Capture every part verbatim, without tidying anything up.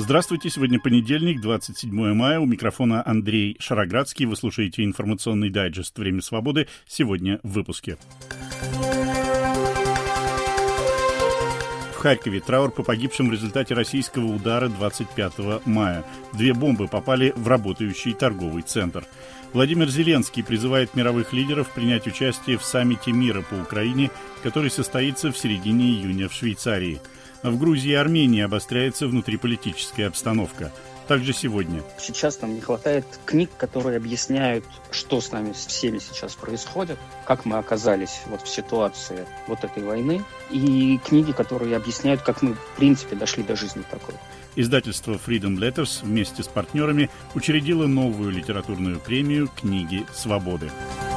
Здравствуйте, сегодня понедельник, двадцать седьмое мая, у микрофона Андрей Шароградский. Вы слушаете информационный дайджест «Время свободы». Сегодня в выпуске. В Харькове траур по погибшим в результате российского удара двадцать пятого мая. Две бомбы попали в работающий торговый центр. Владимир Зеленский призывает мировых лидеров принять участие в саммите мира по Украине, который состоится в середине июня в Швейцарии. В Грузии и Армении обостряется внутриполитическая обстановка. Также сегодня. Сейчас нам не хватает книг, которые объясняют, что с нами всеми сейчас происходит, как мы оказались вот в ситуации вот этой войны, и книги, которые объясняют, как мы, в принципе, дошли до жизни такой. Издательство Freedom Letters вместе с партнерами учредило новую литературную премию «Книги свободы».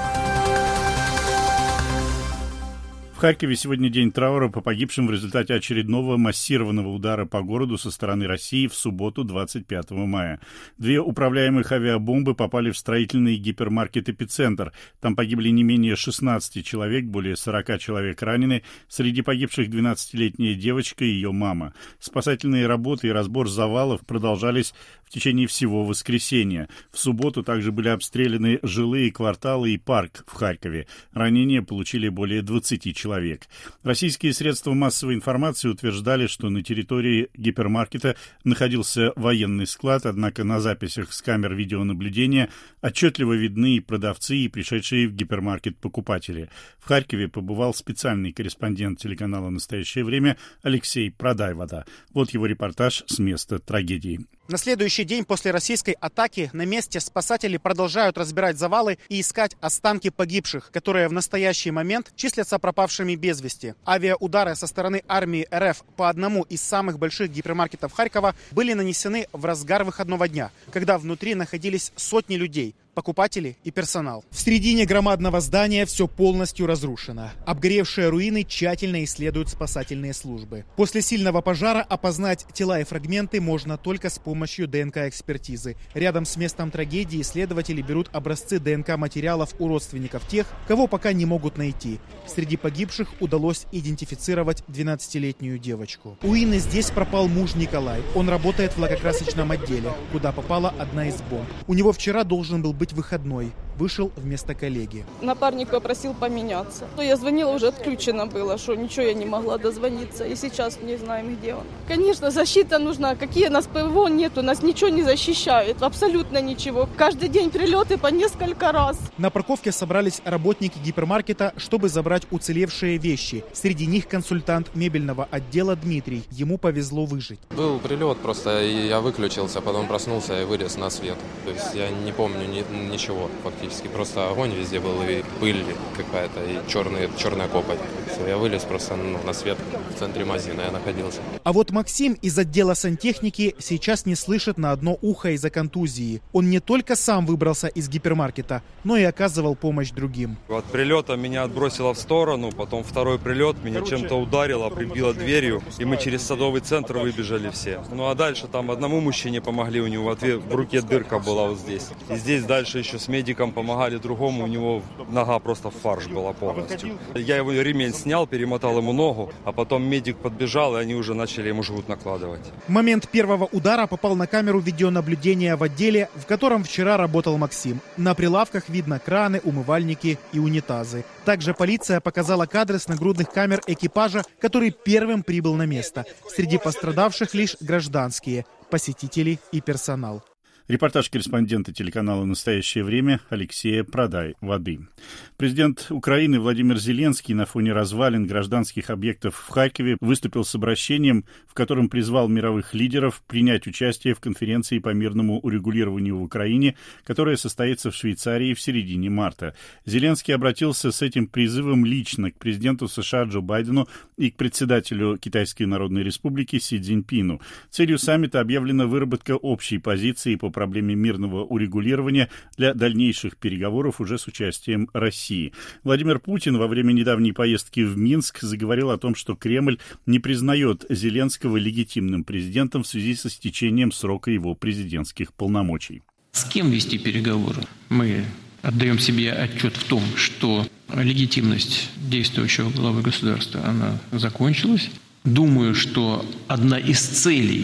В Харькове сегодня день траура по погибшим в результате очередного массированного удара по городу со стороны России в субботу двадцать пятого мая. Две управляемых авиабомбы попали в строительный гипермаркет «Эпицентр». Там погибли не менее шестнадцати человек, более сорока человек ранены. Среди погибших двенадцатилетняя девочка и ее мама. Спасательные работы и разбор завалов продолжались в течение всего воскресенья. В субботу также были обстреляны жилые кварталы и парк в Харькове. Ранения получили более двадцати человек. Человек. Российские средства массовой информации утверждали, что на территории гипермаркета находился военный склад, однако на записях с камер видеонаблюдения отчетливо видны и продавцы, и пришедшие в гипермаркет покупатели. В Харькове побывал специальный корреспондент телеканала «Настоящее время» Алексей Продайвода. Вот его репортаж с места трагедии. На следующий день после российской атаки на месте спасатели продолжают разбирать завалы и искать останки погибших, которые в настоящий момент числятся пропавшими без вести. Авиаудары со стороны армии РФ по одному из самых больших гипермаркетов Харькова были нанесены в разгар выходного дня, когда внутри находились сотни людей, покупатели и персонал. В середине громадного здания все полностью разрушено. Обгоревшие руины тщательно исследуют спасательные службы. После сильного пожара опознать тела и фрагменты можно только с помощью ДНК-экспертизы. Рядом с местом трагедии исследователи берут образцы ДНК-материалов у родственников тех, кого пока не могут найти. Среди погибших удалось идентифицировать двенадцатилетнюю девочку. У Инны здесь пропал муж Николай. Он работает в лакокрасочном отделе, куда попала одна из бомб. У него вчера должен был быть выходной. Вышел вместо коллеги. Напарник попросил поменяться. Но я звонила, уже отключено было, что ничего я не могла дозвониться. И сейчас не знаем, где он. Конечно, защита нужна. Какие у нас ПВО нету, нас ничего не защищает. Абсолютно ничего. Каждый день прилеты по несколько раз. На парковке собрались работники гипермаркета, чтобы забрать уцелевшие вещи. Среди них консультант мебельного отдела Дмитрий. Ему повезло выжить. Был прилет, просто я выключился, потом проснулся и вылез на свет. То есть я не помню ни, ничего фактически. Просто огонь везде был, и пыль какая-то, и черный, черная копоть. Все, я вылез просто ну, на свет в центре магазина, я находился. А вот Максим из отдела сантехники сейчас не слышит на одно ухо из-за контузии. Он не только сам выбрался из гипермаркета, но и оказывал помощь другим. От прилета меня отбросило в сторону, потом второй прилет, меня чем-то ударило, прибило дверью, и мы через Садовый центр выбежали все. Ну а дальше там одному мужчине помогли, у него в руке дырка была вот здесь. И здесь дальше еще с медиком помогали другому, у него нога просто в фарш была полностью. Я его ремень снял, перемотал ему ногу, а потом медик подбежал, и они уже начали ему жгут накладывать. В момент первого удара попал на камеру видеонаблюдения в отделе, в котором вчера работал Максим. На прилавках видно краны, умывальники и унитазы. Также полиция показала кадры с нагрудных камер экипажа, который первым прибыл на место. Среди пострадавших лишь гражданские, посетители и персонал. Репортаж корреспондента телеканала «Настоящее время» Алексея Продайводы. Президент Украины Владимир Зеленский на фоне развалин гражданских объектов в Харькове выступил с обращением, в котором призвал мировых лидеров принять участие в конференции по мирному урегулированию в Украине, которая состоится в Швейцарии в середине марта. Зеленский обратился с этим призывом лично к президенту США Джо Байдену и к председателю Китайской Народной Республики Си Цзиньпину. Целью саммита объявлена выработка общей позиции по проблеме мирного урегулирования для дальнейших переговоров уже с участием России. Владимир Путин во время недавней поездки в Минск заговорил о том, что Кремль не признает Зеленского легитимным президентом в связи со стечением срока его президентских полномочий. С кем вести переговоры? Мы отдаем себе отчет в том, что легитимность действующего главы государства, она закончилась. Думаю, что одна из целей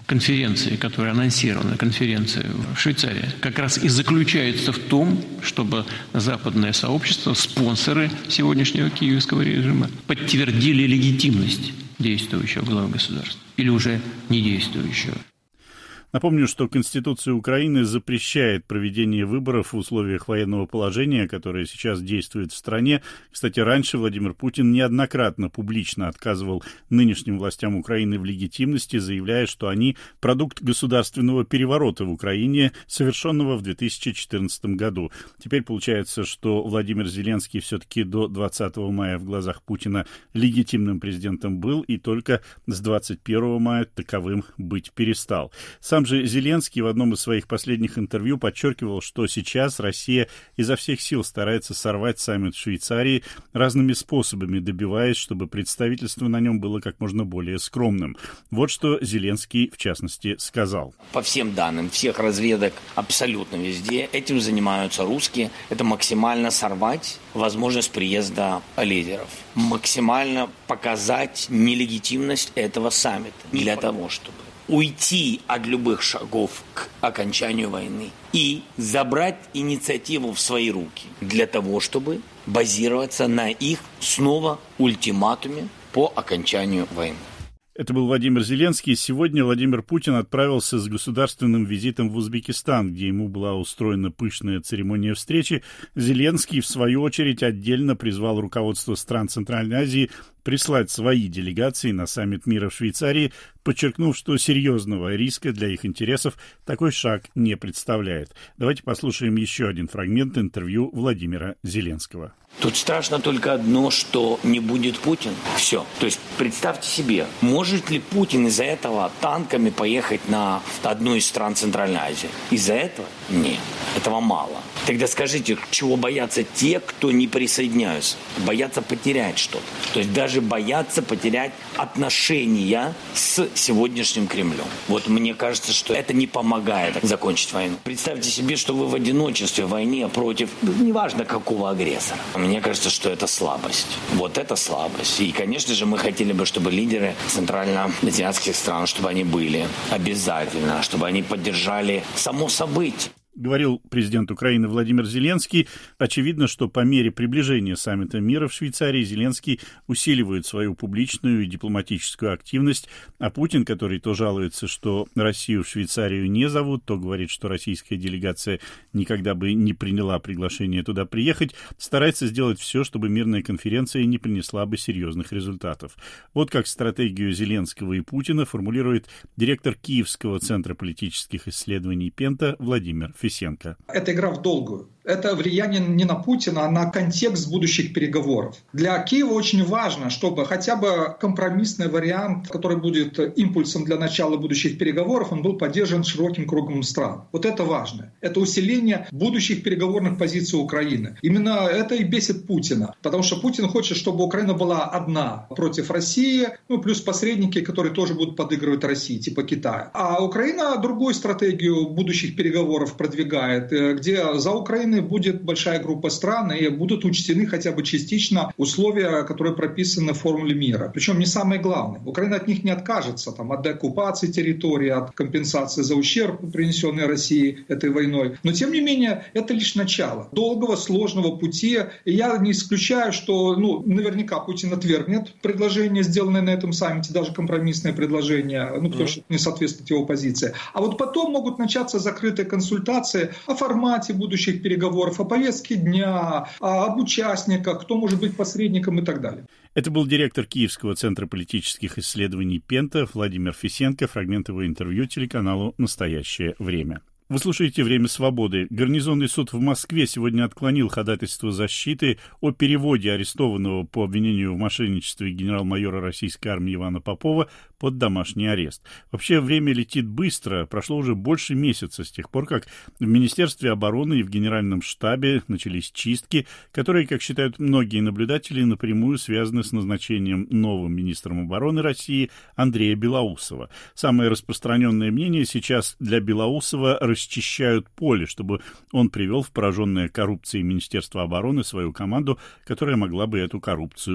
конференции, которая анонсирована, конференция в Швейцарии, как раз и заключается в том, чтобы западное сообщество, спонсоры сегодняшнего киевского режима, подтвердили легитимность действующего главы государства или уже не действующего. Напомню, что Конституция Украины запрещает проведение выборов в условиях военного положения, которое сейчас действует в стране. Кстати, раньше Владимир Путин неоднократно публично отказывал нынешним властям Украины в легитимности, заявляя, что они продукт государственного переворота в Украине, совершенного в две тысячи четырнадцатом году. Теперь получается, что Владимир Зеленский все-таки до двадцатого мая в глазах Путина легитимным президентом был и только с двадцать первого мая таковым быть перестал. Сам же Зеленский в одном из своих последних интервью подчеркивал, что сейчас Россия изо всех сил старается сорвать саммит в Швейцарии разными способами, добиваясь, чтобы представительство на нем было как можно более скромным. Вот что Зеленский, в частности, сказал. По всем данным всех разведок абсолютно везде этим занимаются русские. Это максимально сорвать возможность приезда лидеров. Максимально показать нелегитимность этого саммита для того, чтобы уйти от любых шагов к окончанию войны и забрать инициативу в свои руки для того, чтобы базироваться на их снова ультиматуме по окончанию войны. Это был Владимир Зеленский. Сегодня Владимир Путин отправился с государственным визитом в Узбекистан, где ему была устроена пышная церемония встречи. Зеленский, в свою очередь, отдельно призвал руководство стран Центральной Азии прислать свои делегации на саммит мира в Швейцарии, подчеркнув, что серьезного риска для их интересов такой шаг не представляет. Давайте послушаем еще один фрагмент интервью Владимира Зеленского. Тут страшно только одно, что не будет Путин. Все. То есть представьте себе, может ли Путин из-за этого танками поехать на одну из стран Центральной Азии? Из-за этого? Нет. Этого мало. Тогда скажите, чего боятся те, кто не присоединяются? Боятся потерять что-то. То есть даже боятся потерять отношения с сегодняшним Кремлем. Вот мне кажется, что это не помогает закончить войну. Представьте себе, что вы в одиночестве в войне против, неважно какого агрессора. Мне кажется, что это слабость. Вот это слабость. И, конечно же, мы хотели бы, чтобы лидеры центральноазиатских стран, чтобы они были обязательно, чтобы они поддержали само событие. Говорил президент Украины Владимир Зеленский. Очевидно, что по мере приближения саммита мира в Швейцарии Зеленский усиливает свою публичную и дипломатическую активность, а Путин, который то жалуется, что Россию в Швейцарию не зовут, то говорит, что российская делегация никогда бы не приняла приглашение туда приехать, старается сделать все, чтобы мирная конференция не принесла бы серьезных результатов. Вот как стратегию Зеленского и Путина формулирует директор Киевского центра политических исследований Пента Владимир Фисенко. Это игра в долгую. Это влияние не на Путина, а на контекст будущих переговоров. Для Киева очень важно, чтобы хотя бы компромиссный вариант, который будет импульсом для начала будущих переговоров, он был поддержан широким кругом стран. Вот это важно. Это усиление будущих переговорных позиций Украины. Именно это и бесит Путина. Потому что Путин хочет, чтобы Украина была одна против России, ну плюс посредники, которые тоже будут подыгрывать России, типа Китая. А Украина другую стратегию будущих переговоров продвигает, где за Украиной будет большая группа стран и будут учтены хотя бы частично условия, которые прописаны в формуле мира. Причем не самое главное. Украина от них не откажется, там, от деоккупации территории, от компенсации за ущерб, принесенный России этой войной. Но тем не менее, это лишь начало долгого, сложного пути. И я не исключаю, что ну, наверняка Путин отвергнет предложение, сделанное на этом саммите, даже компромиссное предложение, ну, потому что не соответствует его позиции. А вот потом могут начаться закрытые консультации о формате будущих переговоров, о повестке дня, об участниках, кто может быть посредником и так далее. Это был директор Киевского центра политических исследований Пента Владимир Фисенко. Фрагмент его интервью телеканалу «Настоящее время». Вы слушаете «Время свободы». Гарнизонный суд в Москве сегодня отклонил ходатайство защиты о переводе арестованного по обвинению в мошенничестве генерал-майора российской армии Ивана Попова под домашний арест. Вообще, время летит быстро. Прошло уже больше месяца с тех пор, как в Министерстве обороны и в Генеральном штабе начались чистки, которые, как считают многие наблюдатели, напрямую связаны с назначением новым министром обороны России Андрея Белоусова. Самое распространенное мнение сейчас: для Белоусова расчищают поле, чтобы он привел в пораженное коррупцией Министерство обороны свою команду, которая могла бы эту коррупцию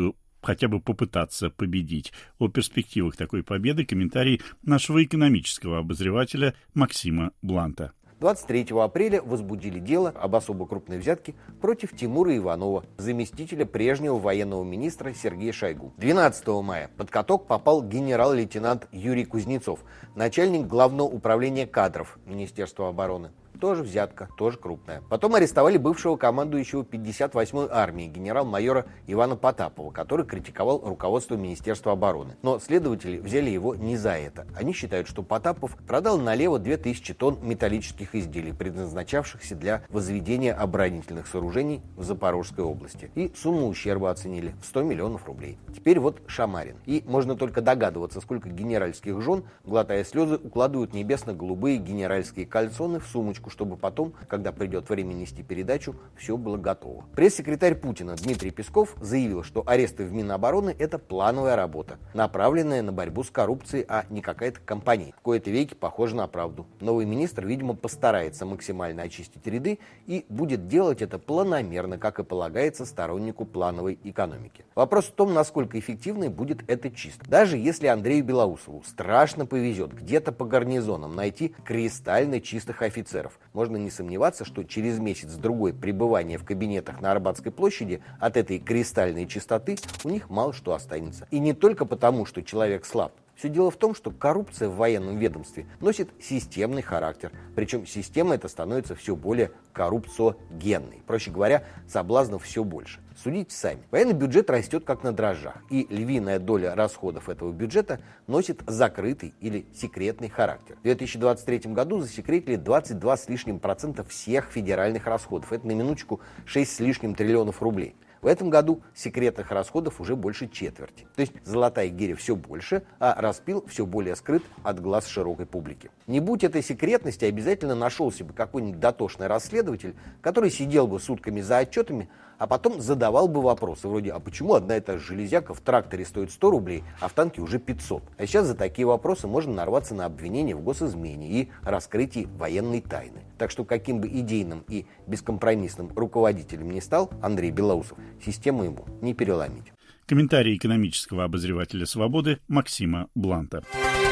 хотя бы попытаться победить. О перспективах такой победы комментарий нашего экономического обозревателя Максима Бланта. двадцать третьего апреля возбудили дело об особо крупной взятке против Тимура Иванова, заместителя прежнего военного министра Сергея Шойгу. двенадцатого мая под каток попал генерал-лейтенант Юрий Кузнецов, начальник Главного управления кадров Министерства обороны. Тоже взятка, тоже крупная. Потом арестовали бывшего командующего пятьдесят восьмой армией генерал-майора Ивана Потапова, который критиковал руководство Министерства обороны. Но следователи взяли его не за это. Они считают, что Потапов продал налево две тысячи тонн металлических изделий, предназначавшихся для возведения оборонительных сооружений в Запорожской области. И сумму ущерба оценили в сто миллионов рублей. Теперь вот Шамарин. И можно только догадываться, сколько генеральских жен, глотая слезы, укладывают небесно-голубые генеральские кальсоны в сумочку, чтобы потом, когда придет время нести передачу, все было готово. Пресс-секретарь Путина Дмитрий Песков заявил, что аресты в Минобороны – это плановая работа, направленная на борьбу с коррупцией, а не какая-то компания. В кои-то веки похоже на правду. Новый министр, видимо, постарается максимально очистить ряды и будет делать это планомерно, как и полагается стороннику плановой экономики. Вопрос в том, насколько эффективной будет эта чистка. Даже если Андрею Белоусову страшно повезет где-то по гарнизонам найти кристально чистых офицеров, можно не сомневаться, что через месяц-другой пребывания в кабинетах на Арбатской площади от этой кристальной чистоты у них мало что останется. И не только потому, что человек слаб. Все дело в том, что коррупция в военном ведомстве носит системный характер. Причем система эта становится все более коррупциогенной. Проще говоря, соблазнов все больше. Судите сами. Военный бюджет растет как на дрожжах, и львиная доля расходов этого бюджета носит закрытый или секретный характер. В две тысячи двадцать третьем году засекретили двадцать два с лишним процента всех федеральных расходов. Это на минуточку шесть с лишним триллионов рублей. В этом году секретных расходов уже больше четверти. То есть золотая гиря все больше, а распил все более скрыт от глаз широкой публики. Не будь этой секретности, обязательно нашелся бы какой-нибудь дотошный расследователь, который сидел бы сутками за отчетами, а потом задавал бы вопросы вроде: а почему одна и та же железяка в тракторе стоит сто рублей, а в танке уже пятьсот? А сейчас за такие вопросы можно нарваться на обвинение в госизмене и раскрытии военной тайны. Так что каким бы идейным и бескомпромиссным руководителем ни стал Андрей Белоусов, систему ему не переломить. Комментарий экономического обозревателя «Свободы» Максима Бланта.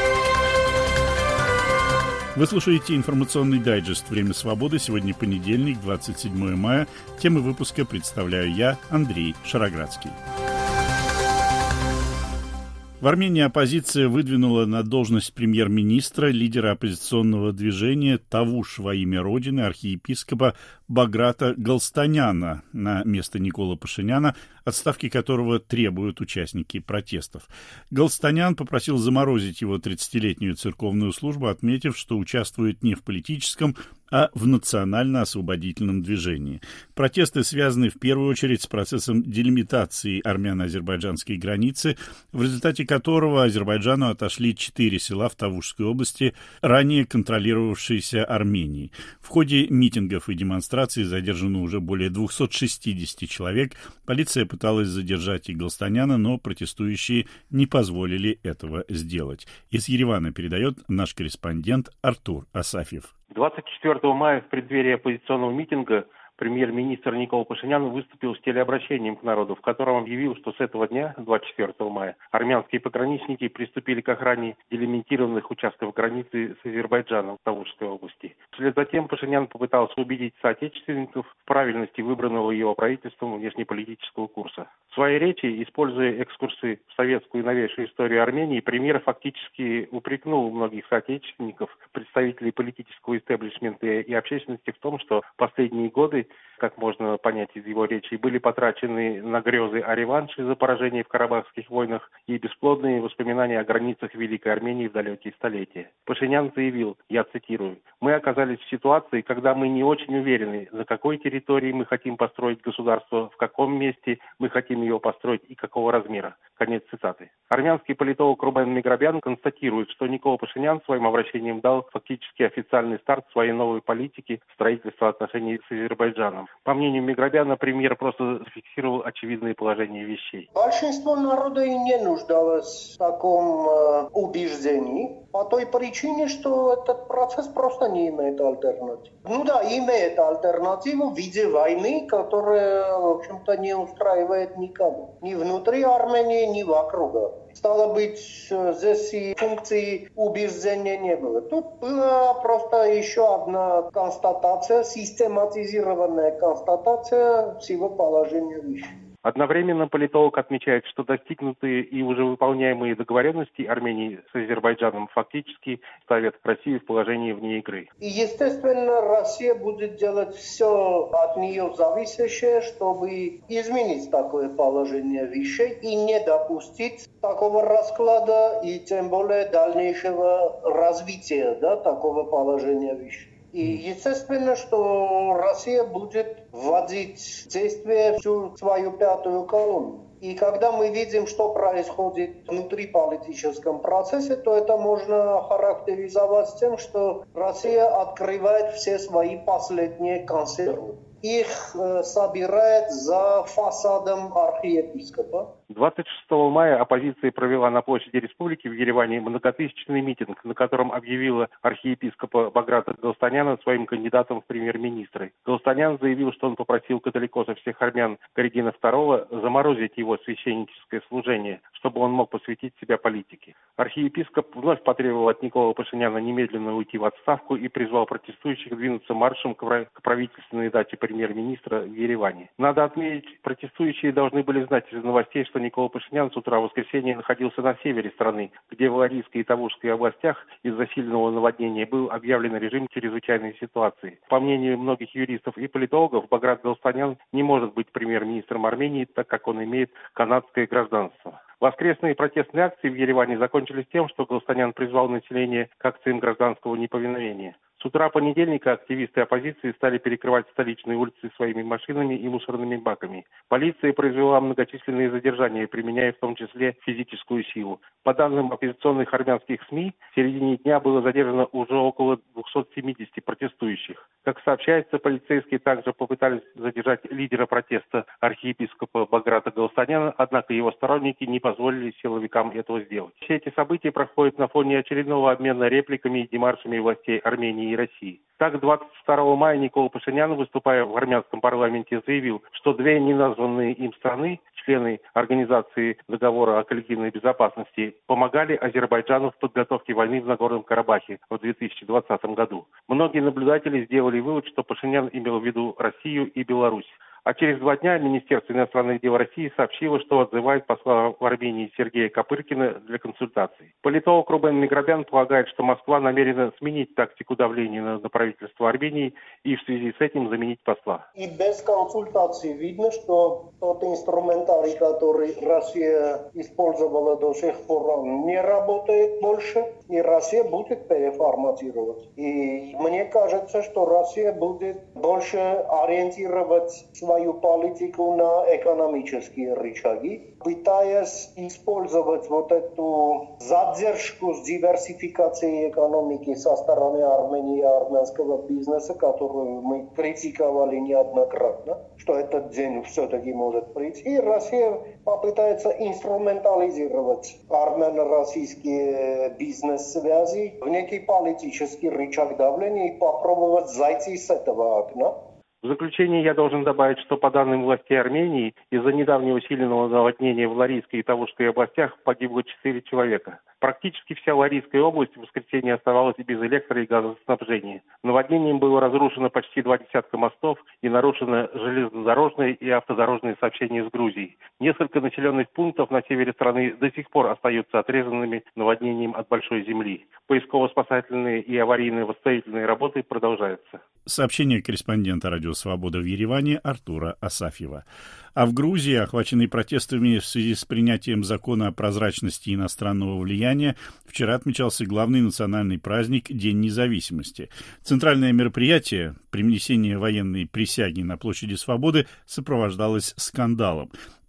Вы слушаете информационный дайджест «Время свободы». Сегодня понедельник, двадцать седьмого мая. Темы выпуска представляю я, Андрей Шароградский. В Армении оппозиция выдвинула на должность премьер-министра лидера оппозиционного движения «Тавуш во имя Родины» архиепископа Баграта Галстаняна на место Никола Пашиняна, отставки которого требуют участники протестов. Галстанян попросил заморозить его тридцатилетнюю церковную службу, отметив, что участвует не в политическом, а в национально-освободительном движении. Протесты связаны в первую очередь с процессом делимитации армяно-азербайджанской границы, в результате которого Азербайджану отошли четыре села в Тавушской области, ранее контролировавшиеся Арменией. В ходе митингов и демонстраций задержано уже более двухсот шестидесяти человек. Полиция пыталась задержать и Галстаняна, но протестующие не позволили этого сделать. Из Еревана передает наш корреспондент Артур Асафьев. двадцать четвёртого мая в преддверии оппозиционного митинга премьер-министр Никола Пашинян выступил с телеобращением к народу, в котором объявил, что с этого дня, двадцать четвёртого мая, армянские пограничники приступили к охране делимитированных участков границы с Азербайджаном в Тавушской области. Вслед за тем Пашинян попытался убедить соотечественников в правильности выбранного его правительством внешнеполитического курса. В своей речи, используя экскурсы в советскую и новейшую историю Армении, премьер фактически упрекнул многих соотечественников, представителей политического истеблишмента и общественности в том, что последние годы, как можно понять из его речи, были потрачены на грезы о реванше за поражение в Карабахских войнах и бесплодные воспоминания о границах Великой Армении в далекие столетия. Пашинян заявил, я цитирую: «Мы оказались в ситуации, когда мы не очень уверены, на какой территории мы хотим построить государство, в каком месте мы хотим его построить и какого размера». Конец цитаты. Армянский политолог Рубен Миграбян констатирует, что Никола Пашинян своим обращением дал фактически официальный старт своей новой политики строительства отношений с Азербайджаном. Азербайджаном. По мнению Миграбяна, премьер просто зафиксировал очевидные положения вещей. Большинство народа и не нуждалось в таком э, убеждении, по той причине, что этот процесс просто не имеет альтернативы. Ну да, имеет альтернативу в виде войны, которая, в общем-то, не устраивает никого. Ни внутри Армении, ни вокруг Армении. Стало быть, здесь и функции убеждения не было. Тут была просто еще одна констатация, систематизированная констатация всего положения вещей. Одновременно политолог отмечает, что достигнутые и уже выполняемые договоренности Армении с Азербайджаном фактически ставят Россию в положении вне игры. И, естественно, Россия будет делать все от нее зависящее, чтобы изменить такое положение вещей и не допустить такого расклада и тем более дальнейшего развития, да, такого положения вещей. И естественно, что Россия будет вводить в действие всю свою пятую колонну. И когда мы видим, что происходит внутри политическом процессе, то это можно характеризовать тем, что Россия открывает все свои последние консервы. Их э, собирает за фасадом архиепископа. двадцать шестого мая оппозиция провела на площади Республики в Ереване многотысячный митинг, на котором объявила архиепископа Баграта Галстаняна своим кандидатом в премьер-министры. Галстанян заявил, что он попросил католикоса всех армян Коригена второго заморозить его священническое служение, чтобы он мог посвятить себя политике. Архиепископ вновь потребовал от Николы Пашиняна немедленно уйти в отставку и призвал протестующих двинуться маршем к правительственной даче премьер-министра в Ереване. Надо отметить, протестующие должны были знать из новостей, что Никола Пашинян с утра в воскресенье находился на севере страны, где в Ларийской и Тавушской областях из-за сильного наводнения был объявлен режим чрезвычайной ситуации. По мнению многих юристов и политологов, Баграт Галстанян не может быть премьер-министром Армении, так как он имеет канадское гражданство. Воскресные протестные акции в Ереване закончились тем, что Галстанян призвал население к акциям гражданского неповиновения. С утра понедельника активисты оппозиции стали перекрывать столичные улицы своими машинами и мусорными баками. Полиция произвела многочисленные задержания, применяя в том числе физическую силу. По данным оппозиционных армянских СМИ, в середине дня было задержано уже около двухсот семидесяти протестующих. Как сообщается, полицейские также попытались задержать лидера протеста архиепископа Баграта Галстаняна, однако его сторонники не позволили силовикам этого сделать. Все эти события проходят на фоне очередного обмена репликами и демаршами властей Армении и России. Так, двадцать второго мая Никола Пашинян, выступая в армянском парламенте, заявил, что две неназванные им страны, члены Организации договора о коллективной безопасности, помогали Азербайджану в подготовке войны в Нагорном Карабахе в две тысячи двадцатом году. Многие наблюдатели сделали вывод, что Пашинян имел в виду Россию и Беларусь. А через два дня Министерство иностранных дел России сообщило, что отзывает посла в Армении Сергея Копыркина для консультаций. Политолог Рубен Миграбян полагает, что Москва намерена сменить тактику давления на, на правительство Армении и в связи с этим заменить посла. И без консультаций видно, что тот инструментарий, который Россия использовала до сих пор, он не работает больше, и Россия будет переформатировать. И мне кажется, что Россия будет больше ориентировать свою политику на экономические рычаги, пытаясь использовать вот эту задержку с диверсификацией экономики со стороны Армении и армянского бизнеса, которую мы критиковали неоднократно, что этот день все-таки может прийти. И Россия попытается инструментализировать армяно-российские бизнес-связи в некий политический рычаг давления и попробовать зайти с этого окна. В заключение я должен добавить, что по данным властей Армении, из-за недавнего сильного наводнения в Ларийской и Тавушской областях погибло четыре человека. Практически вся Ларийская область в воскресенье оставалась без электро- и газоснабжения. Наводнением было разрушено почти два десятка мостов и нарушено железнодорожное и автодорожное сообщение с Грузией. Несколько населенных пунктов на севере страны до сих пор остаются отрезанными наводнением от большой земли. Поисково-спасательные и аварийные восстановительные работы продолжаются. Сообщение корреспондента «Радио Свобода» в Ереване Артура Асафьева. А в Грузии, охваченной протестами в связи с принятием закона о прозрачности иностранного влияния, вчера отмечался главный национальный праздник День независимости. Центральное мероприятие, принесение военной присяги на площади Свободы, сопровождалось скандалом.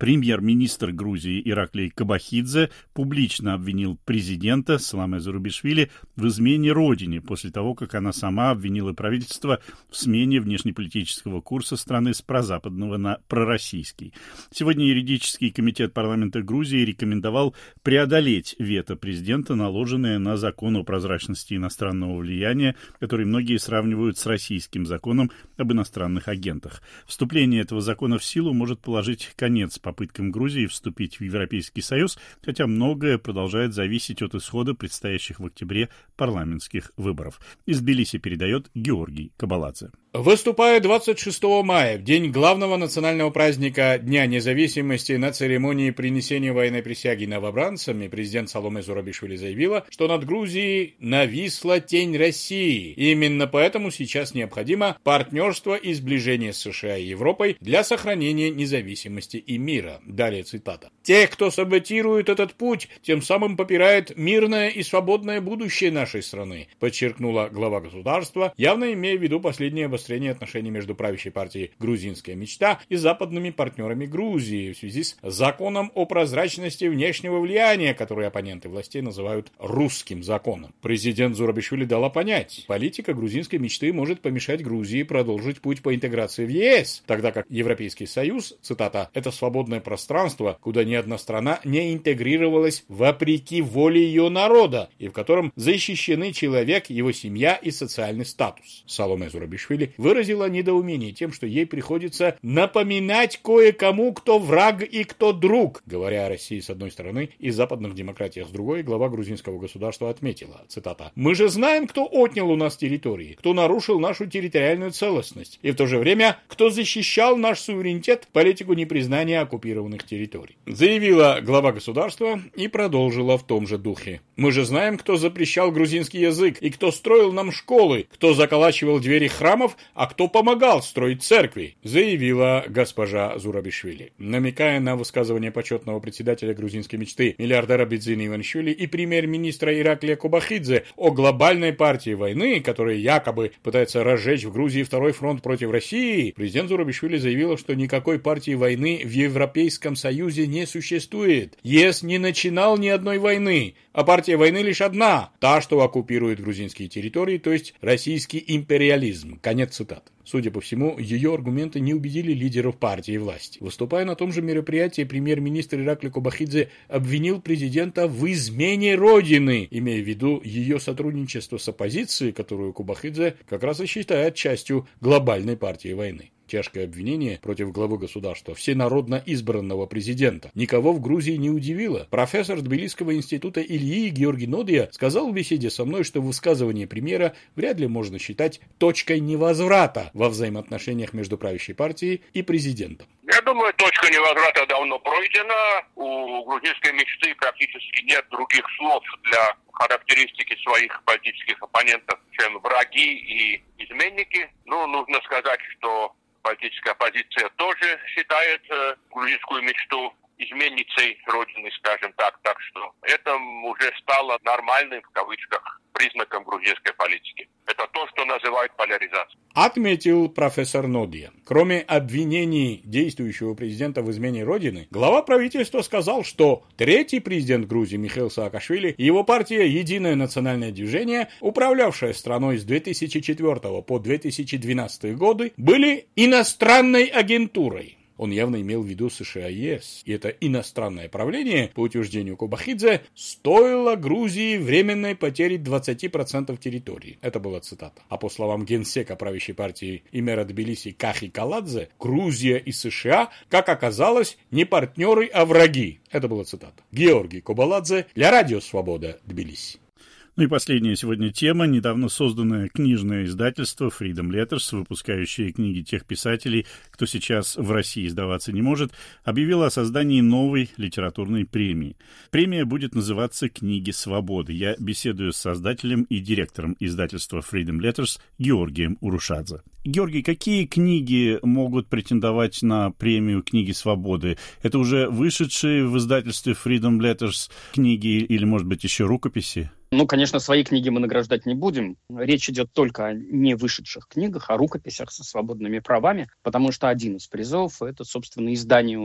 Премьер-министр Грузии Ираклий Кобахидзе публично обвинил президента Саломе Зурабишвили в измене родине после того, как она сама обвинила правительство в смене внешнеполитического курса страны с прозападного на пророссийский. Сегодня юридический комитет парламента Грузии рекомендовал преодолеть вето президента, наложенное на закон о прозрачности иностранного влияния, который многие сравнивают с российским законом об иностранных агентах. Вступление этого закона в силу может положить конец попыткам Грузии вступить в Европейский Союз, хотя многое продолжает зависеть от исхода предстоящих в октябре парламентских выборов. Из Тбилиси передает Георгий Кабаладзе. Выступая двадцать шестого мая, в день главного национального праздника Дня независимости, на церемонии принесения военной присяги новобранцами, президент Саломе Зурабишвили заявила, что над Грузией нависла тень России. И именно поэтому сейчас необходимо партнерство и сближение с США и Европой для сохранения независимости и мира. Далее цитата. «Те, кто саботирует этот путь, тем самым попирает мирное и свободное будущее нашей страны», подчеркнула глава государства, явно имея в виду последнее обострение отношений между правящей партией «Грузинская мечта» и западными партнерами Грузии в связи с законом о прозрачности внешнего влияния, который оппоненты властей называют «русским законом». Президент Зурабишвили дала понять, политика грузинской мечты может помешать Грузии продолжить путь по интеграции в ЕС, тогда как Европейский Союз, цитата, «это свободное пространство, куда ни одна страна не интегрировалась вопреки воле ее народа, и в котором защищены человек, его семья и социальный статус». Саломе Зурабишвили выразила недоумение тем, что ей приходится напоминать кое-кому, кто враг и кто друг. Говоря о России с одной стороны и западных демократиях с другой, глава грузинского государства отметила, цитата, «Мы же знаем, кто отнял у нас территории, кто нарушил нашу территориальную целостность, и в то же время, кто защищал наш суверенитет, политику непризнания оккупированных территорий», заявила глава государства и продолжила в том же духе. «Мы же знаем, кто запрещал грузинский язык и кто строил нам школы, кто заколачивал двери храмов, а кто помогал строить церкви», заявила госпожа Зурабишвили. Намекая на высказывание почетного председателя грузинской мечты миллиардера Бидзины Иванишвили и премьер-министра Ираклия Кобахидзе о глобальной партии войны, которая якобы пытается разжечь в Грузии второй фронт против России, президент Зурабишвили заявила, что никакой партии войны в Европейском Союзе не существует. ЕС не начинал ни одной войны, а партия войны лишь одна, та, что оккупирует грузинские территории, то есть российский империализм. Конец цитаты. Судя по всему, ее аргументы не убедили лидеров партии и власти. Выступая на том же мероприятии, премьер-министр Ираклий Кобахидзе обвинил президента в измене Родины, имея в виду ее сотрудничество с оппозицией, которую Кобахидзе как раз и считает частью глобальной партии войны. Тяжкое обвинение против главы государства, всенародно избранного президента, никого в Грузии не удивило. Профессор Тбилисского института Ильи Георгий Нодия сказал в беседе со мной, что высказывание премьера вряд ли можно считать точкой невозврата во взаимоотношениях между правящей партией и президентом. Я думаю, точка невозврата давно пройдена. У грузинской мечты практически нет других слов для характеристики своих политических оппонентов, чем враги и изменники. Ну, нужно сказать, что политическая оппозиция тоже считает э, грузинскую мечту изменницей Родины, скажем так. Так что это уже стало нормальным, в кавычках, признаком грузинской политики. Это то, что называют поляризацией. Отметил профессор Нодия. Кроме обвинений действующего президента в измене Родины, глава правительства сказал, что третий президент Грузии Михаил Саакашвили и его партия «Единое национальное движение», управлявшая страной с две тысячи четвёртого по две тысячи двенадцатый годы, были иностранной агентурой. Он явно имел в виду США и ЕС. И это иностранное правление, по утверждению Кобахидзе, стоило Грузии временной потери двадцати процентов территории. Это была цитата. А по словам генсека правящей партии и мэра Тбилиси Кахи Каладзе, Грузия и США, как оказалось, не партнеры, а враги. Это была цитата. Георгий Кабаладзе для Радио Свобода, Тбилиси. Ну и последняя сегодня тема. Недавно созданное книжное издательство Freedom Letters, выпускающее книги тех писателей, кто сейчас в России издаваться не может, объявило о создании новой литературной премии. Премия будет называться «Книги свободы». Я беседую с создателем и директором издательства Freedom Letters Георгием Урушадзе. Георгий, какие книги могут претендовать на премию «Книги свободы»? Это уже вышедшие в издательстве Freedom Letters книги или, может быть, еще рукописи? Ну, конечно, свои книги мы награждать не будем. Речь идет только о не вышедших книгах, о рукописях со свободными правами, потому что один из призов – это, собственно, издание у нас.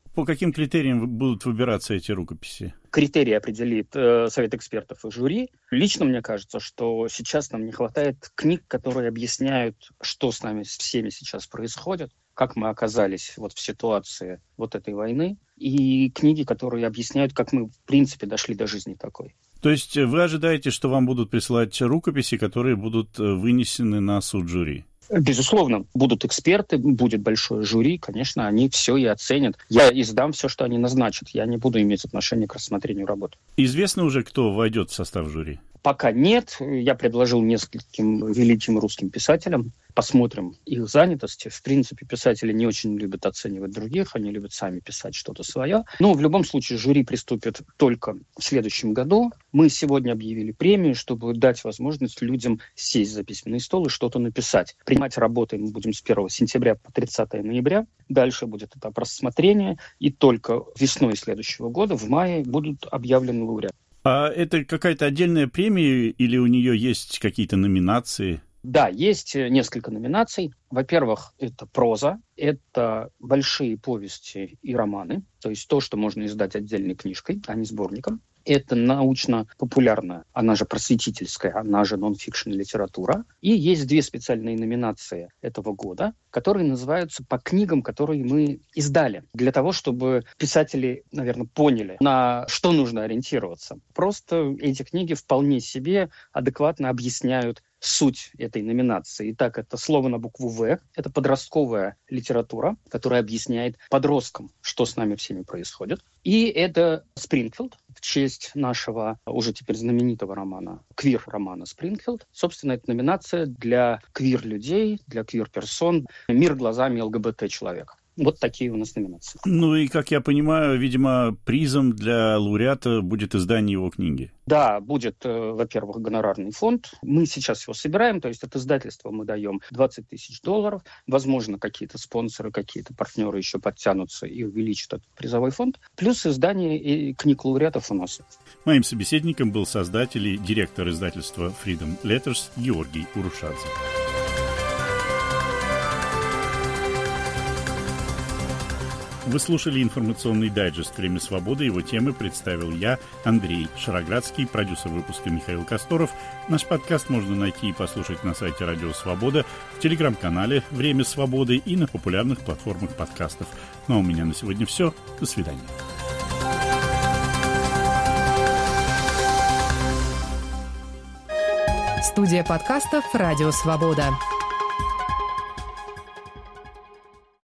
По каким критериям будут выбираться эти рукописи? Критерии определит э, Совет экспертов и жюри. Лично мне кажется, что сейчас нам не хватает книг, которые объясняют, что с нами всеми сейчас происходит, как мы оказались вот в ситуации вот этой войны, и книги, которые объясняют, как мы, в принципе, дошли до жизни такой. То есть вы ожидаете, что вам будут присылать рукописи, которые будут вынесены на суд жюри? Безусловно, будут эксперты, будет большое жюри, конечно, они все и оценят. Я издам все, что они назначат. Я не буду иметь отношения к рассмотрению работы. Известно уже, кто войдет в состав жюри? Пока нет. Я предложил нескольким великим русским писателям. Посмотрим их занятости. В принципе, писатели не очень любят оценивать других, они любят сами писать что-то свое. Но в любом случае жюри приступит только в следующем году. Мы сегодня объявили премию, чтобы дать возможность людям сесть за письменный стол и что-то написать. Принимать работы мы будем с первого сентября по тридцатого ноября. Дальше будет этап рассмотрения. И только весной следующего года, в мае, будут объявлены лауреаты. А это какая-то отдельная премия или у нее есть какие-то номинации? Да, есть несколько номинаций. Во-первых, это проза, это большие повести и романы, то есть то, что можно издать отдельной книжкой, а не сборником. Это научно-популярная, она же просветительская, она же нон-фикшн литература. И есть две специальные номинации этого года, которые называются по книгам, которые мы издали. Для того, чтобы писатели, наверное, поняли, на что нужно ориентироваться. Просто эти книги вполне себе адекватно объясняют суть этой номинации. Итак, это слово на букву «В». Это подростковая литература, которая объясняет подросткам, что с нами всеми происходит. И это «Спрингфилд» в честь нашего уже теперь знаменитого романа, квир-романа «Спрингфилд». Собственно, это номинация для квир-людей, для квир-персон, мир глазами ЛГБТ-человека. Вот такие у нас номинации. Ну и, как я понимаю, видимо, призом для лауреата будет издание его книги. Да, будет, э, во-первых, гонорарный фонд. Мы сейчас его собираем, то есть от издательства мы даем двадцать тысяч долларов. Возможно, какие-то спонсоры, какие-то партнеры еще подтянутся и увеличат этот призовой фонд. Плюс издание и книг лауреатов у нас. Моим собеседником был создатель и директор издательства Freedom Letters Георгий Урушадзе. Вы слушали информационный дайджест «Время свободы». Его темы представил я, Андрей Шароградский, продюсер выпуска Михаил Косторов. Наш подкаст можно найти и послушать на сайте Радио Свобода, в телеграм-канале «Время свободы» и на популярных платформах подкастов. Ну а у меня на сегодня все. До свидания. Студия подкастов «Радио Свобода».